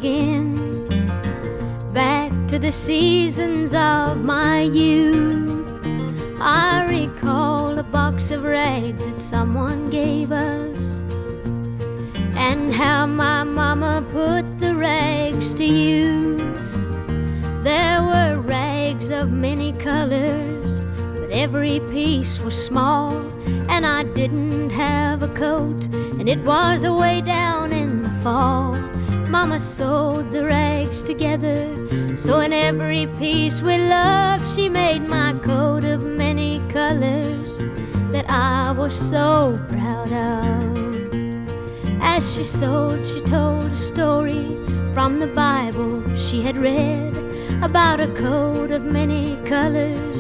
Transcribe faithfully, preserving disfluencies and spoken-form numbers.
again, back to the seasons of my youth. I recall a box of rags that someone gave us, and how my mama put the rags to use. There were rags of many colors, but every piece was small, and I didn't have a coat, and it was away down in the fall. Mama sewed the rags together, so in every piece with love she made my coat of many colors that I was so proud of. As she sewed, she told a story from the Bible she had read about a coat of many colors